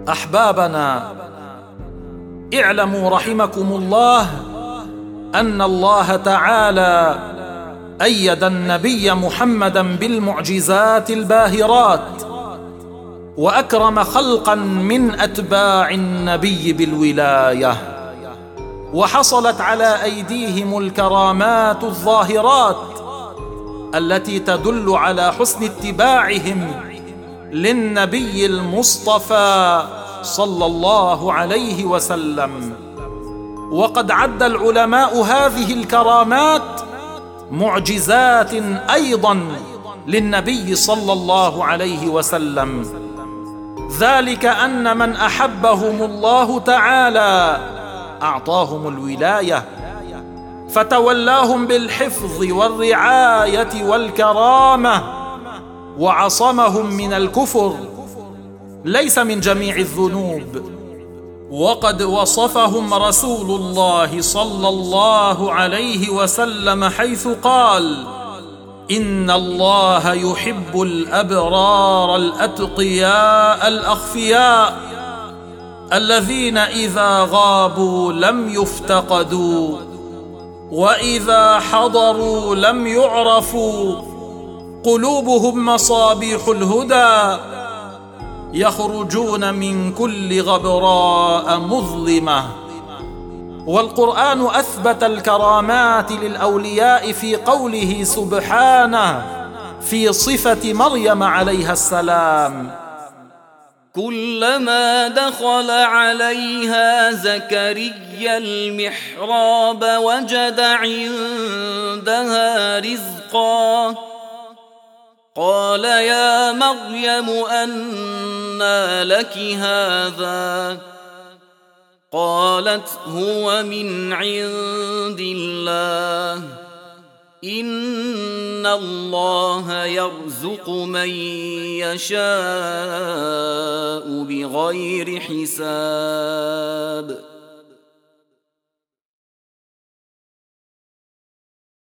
أحبابنا، اعلموا رحمكم الله أن الله تعالى أيد النبي محمدًا بالمعجزات الباهرات، وأكرم خلقًا من أتباع النبي بالولاية، وحصلت على أيديهم الكرامات الظاهرات التي تدل على حسن اتباعهم للنبي المصطفى صلى الله عليه وسلم. وقد عد العلماء هذه الكرامات معجزات أيضا للنبي صلى الله عليه وسلم، ذلك أن من أحبهم الله تعالى أعطاهم الولاية، فتولاهم بالحفظ والرعاية والكرامة، وعصمهم من الكفر ليس من جميع الذنوب. وقد وصفهم رسول الله صلى الله عليه وسلم حيث قال: إن الله يحب الأبرار الأتقياء الأخفياء الذين إذا غابوا لم يفتقدوا، وإذا حضروا لم يعرفوا، قلوبهم مصابيح الهدى، يخرجون من كل غبراء مظلمة. والقرآن أثبت الكرامات للأولياء في قوله سبحانه في صفة مريم عليها السلام: كلما دخل عليها زكريا المحراب وجد عندها رزقا، قال يا مريم أنى لك هذا؟ قالت هو من عند الله، إن الله يرزق من يشاء بغير حساب.